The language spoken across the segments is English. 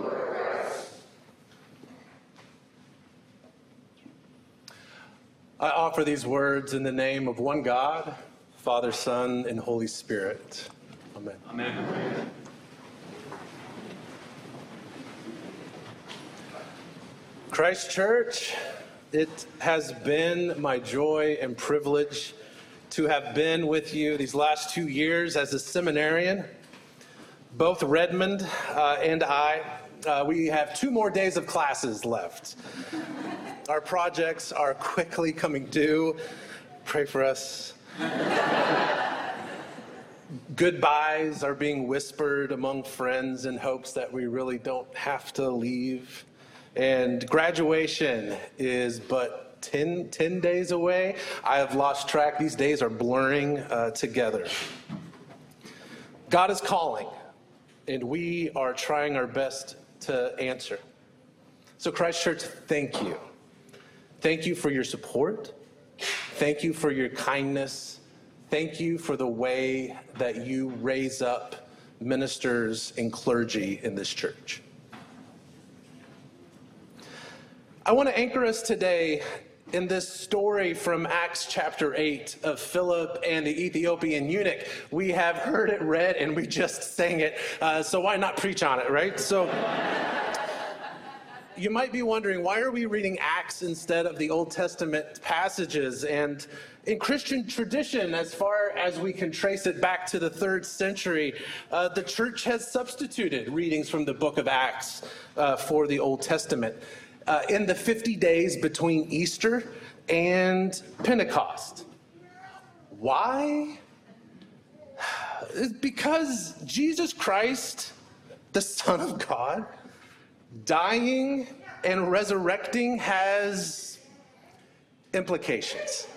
I offer these words in the name of one God, Father, Son, and Holy Spirit. Amen. Amen. Christ Church, it has been my joy and privilege to have been with you these last 2 years as a seminarian. Both Redmond and I, we have 2 more days of classes left. Our projects are quickly coming due. Pray for us. Goodbyes are being whispered among friends in hopes that we really don't have to leave. And graduation is but 10 days away. I have lost track. These days are blurring together. God is calling, and we are trying our best to answer. So Christ Church, thank you. Thank you for your support. Thank you for your kindness. Thank you for the way that you raise up ministers and clergy in this church. I want to anchor us today in this story from Acts chapter 8 of Philip and the Ethiopian eunuch. We have heard it read and we just sang it, so why not preach on it, right? So you might be wondering, why are we reading Acts instead of the Old Testament passages? And in Christian tradition, as far as we can trace it back to the 3rd century, the church has substituted readings from the book of Acts for the Old Testament in the 50 days between Easter and Pentecost. Why? It's because Jesus Christ, the Son of God, dying and resurrecting has implications.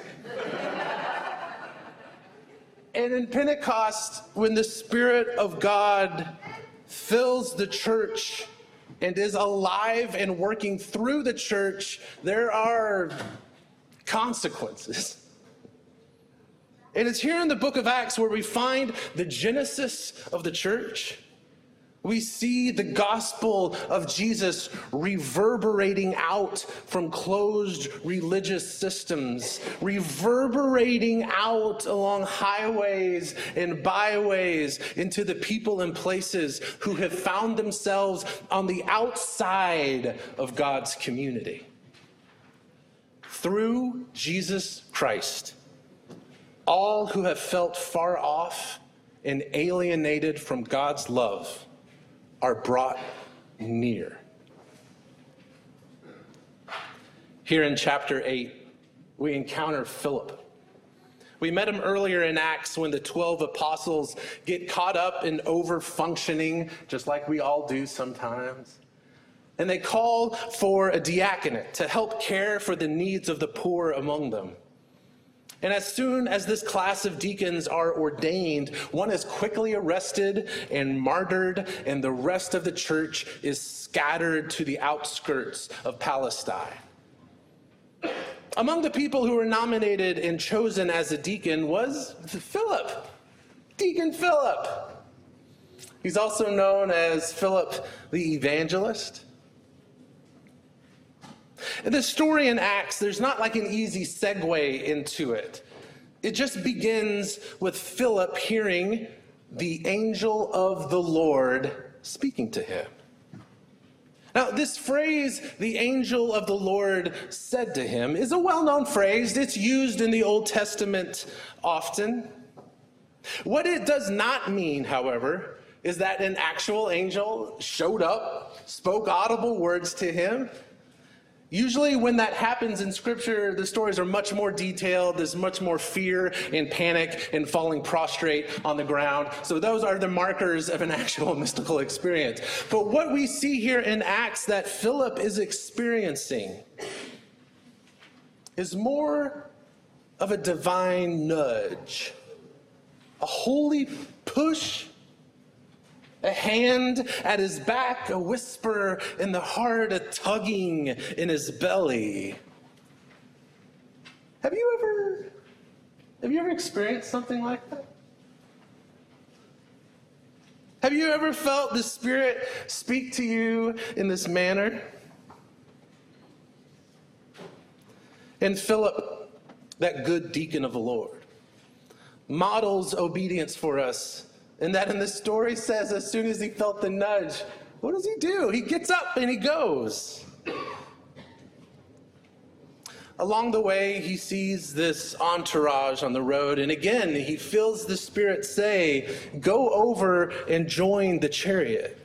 And in Pentecost, when the Spirit of God fills the church and is alive and working through the church, there are consequences. And it's here in the book of Acts where we find the genesis of the church. We see the gospel of Jesus reverberating out from closed religious systems, reverberating out along highways and byways into the people and places who have found themselves on the outside of God's community. Through Jesus Christ, all who have felt far off and alienated from God's love are brought near. Here in chapter 8, we encounter Philip. We met him earlier in Acts when the 12 apostles get caught up in over-functioning, just like we all do sometimes. And they call for a diaconate to help care for the needs of the poor among them. And as soon as this class of deacons are ordained, one is quickly arrested and martyred, and the rest of the church is scattered to the outskirts of Palestine. Among the people who were nominated and chosen as a deacon was Philip, Deacon Philip. He's also known as Philip the Evangelist. In the story in Acts, there's not like an easy segue into it. It just begins with Philip hearing the angel of the Lord speaking to him. Now, this phrase, the angel of the Lord said to him, is a well-known phrase. It's used in the Old Testament often. What it does not mean, however, is that an actual angel showed up, spoke audible words to him. Usually when that happens in Scripture, the stories are much more detailed. There's much more fear and panic and falling prostrate on the ground. So those are the markers of an actual mystical experience. But what we see here in Acts that Philip is experiencing is more of a divine nudge, a holy push, a hand at his back, a whisper in the heart, a tugging in his belly. Have you ever experienced something like that? Have you ever felt the Spirit speak to you in this manner? And Philip, that good deacon of the Lord, models obedience for us. And that in this story says as soon as he felt the nudge, what does he do? He gets up and he goes. Along the way, he sees this entourage on the road, and again, he feels the Spirit say, go over and join the chariot.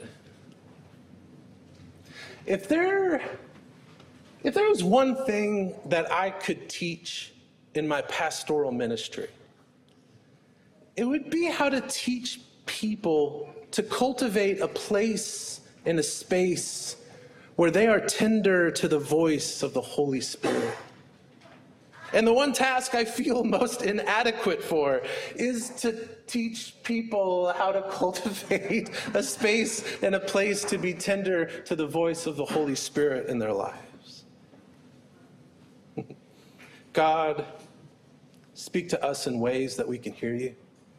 If there was one thing that I could teach in my pastoral ministry, it would be how to teach people to cultivate a place and a space where they are tender to the voice of the Holy Spirit. And the one task I feel most inadequate for is to teach people how to cultivate a space and a place to be tender to the voice of the Holy Spirit in their lives. God, speak to us in ways that we can hear you.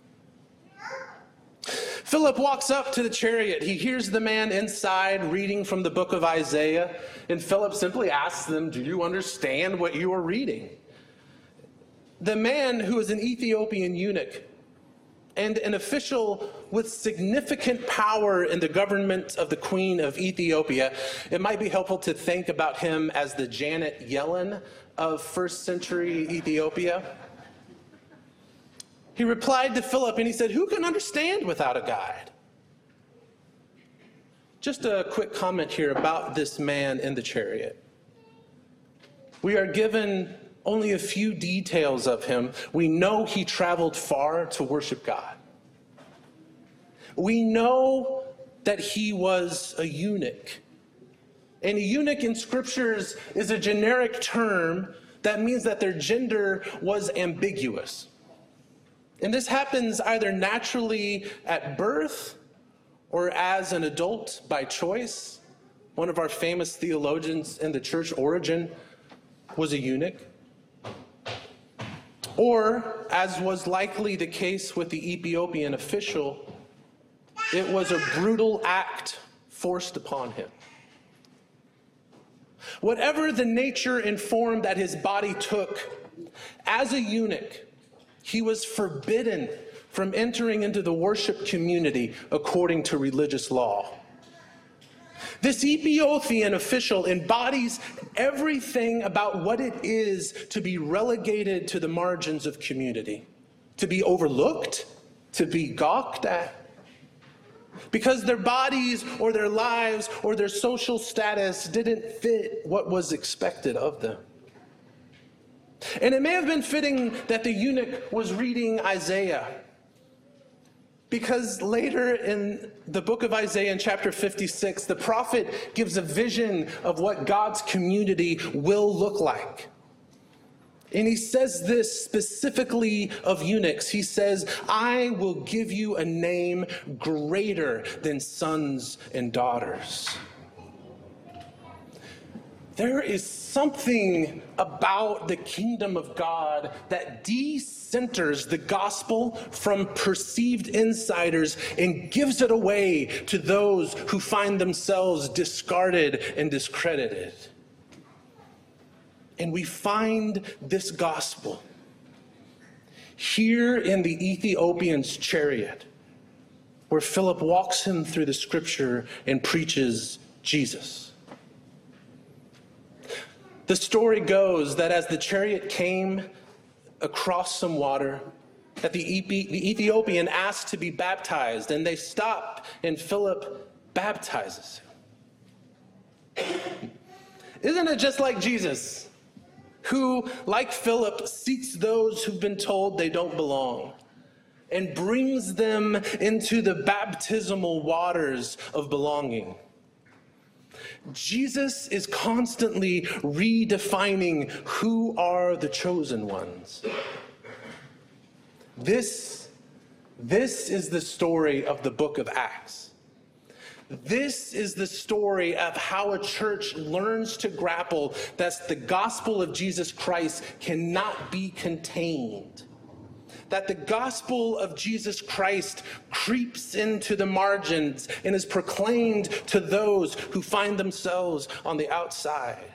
Philip walks up to the chariot. He hears the man inside reading from the book of Isaiah, and Philip simply asks them, do you understand what you are reading? The man, who is an Ethiopian eunuch and an official with significant power in the government of the Queen of Ethiopia, it might be helpful to think about him as the Janet Yellen of first century Ethiopia. He replied to Philip and he said, who can understand without a guide? Just a quick comment here about this man in the chariot. We are given only a few details of him. We know he traveled far to worship God. We know that he was a eunuch. And a eunuch in scriptures is a generic term that means that their gender was ambiguous. And this happens either naturally at birth or as an adult by choice. One of our famous theologians in the church, Origen, was a eunuch. Or, as was likely the case with the Ethiopian official, it was a brutal act forced upon him. Whatever the nature and form that his body took, as a eunuch, he was forbidden from entering into the worship community according to religious law. This Ethiopian official embodies everything about what it is to be relegated to the margins of community, to be overlooked, to be gawked at, because their bodies or their lives or their social status didn't fit what was expected of them. And it may have been fitting that the eunuch was reading Isaiah, because later in the book of Isaiah in chapter 56, the prophet gives a vision of what God's community will look like. And he says this specifically of eunuchs. He says, I will give you a name greater than sons and daughters. There is something about the kingdom of God that decenters the gospel from perceived insiders and gives it away to those who find themselves discarded and discredited. And we find this gospel here in the Ethiopian's chariot, where Philip walks him through the scripture and preaches Jesus. The story goes that as the chariot came across some water, that the Ethiopian asked to be baptized, and they stopped, and Philip baptizes him. Isn't it just like Jesus, who, like Philip, seeks those who've been told they don't belong and brings them into the baptismal waters of belonging? Jesus is constantly redefining who are the chosen ones. This is the story of the book of Acts. This is the story of how a church learns to grapple that the gospel of Jesus Christ cannot be contained, that the gospel of Jesus Christ creeps into the margins and is proclaimed to those who find themselves on the outside.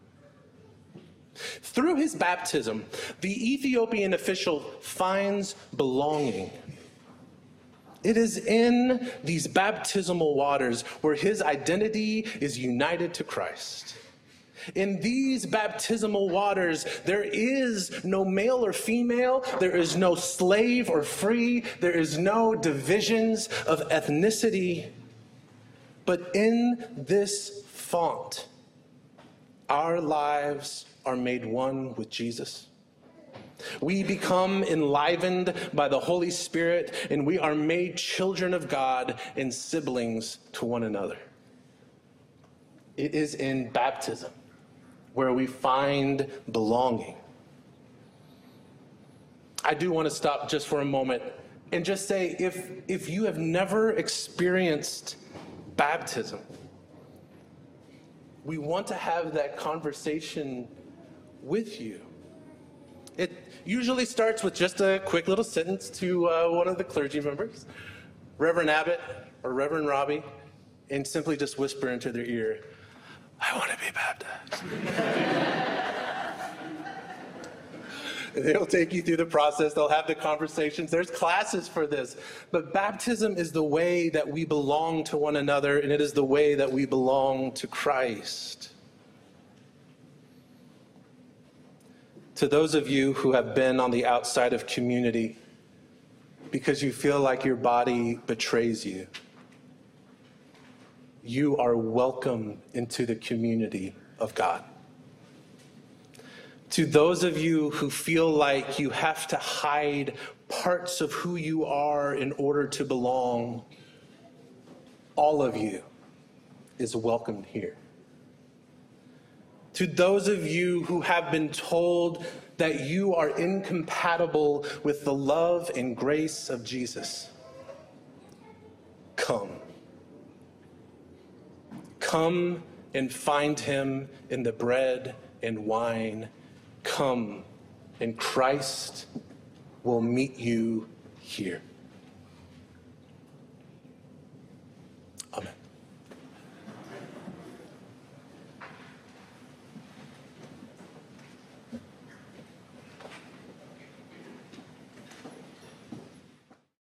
Through his baptism, the Ethiopian official finds belonging. It is in these baptismal waters where his identity is united to Christ. In these baptismal waters, there is no male or female, there is no slave or free, there is no divisions of ethnicity. But in this font, our lives are made one with Jesus. We become enlivened by the Holy Spirit, and we are made children of God and siblings to one another. It is in baptism where we find belonging. I do want to stop just for a moment and just say, if you have never experienced baptism, we want to have that conversation with you. It usually starts with just a quick little sentence to one of the clergy members, Reverend Abbott or Reverend Robbie, and simply just whisper into their ear, "I want to be baptized." They'll take you through the process. They'll have the conversations. There's classes for this. But baptism is the way that we belong to one another, and it is the way that we belong to Christ. To those of you who have been on the outside of community because you feel like your body betrays you, you are welcome into the community of God. To those of you who feel like you have to hide parts of who you are in order to belong, all of you is welcomed here. To those of you who have been told that you are incompatible with the love and grace of Jesus, come. Come and find him in the bread and wine. Come, and Christ will meet you here.